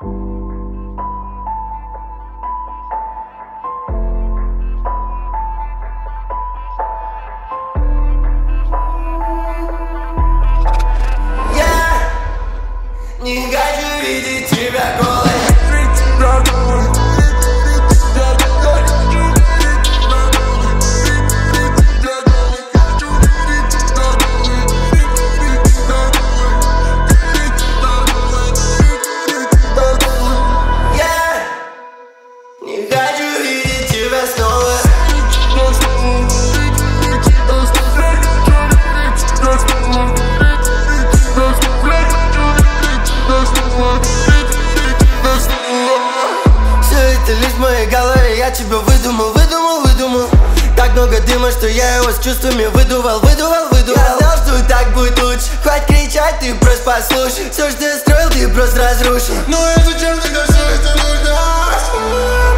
Не хочу видеть тебя голой. Не хочу видеть тебя снова. Все это лишь в моей голове, я тебя выдумал. Так много дыма, что я его с чувствами выдувал. Я знал, что так будет лучше. Хватит кричать, ты просто послушай. Все, что я строил, ты просто разрушил. Ну и зачем тогда все это нужно?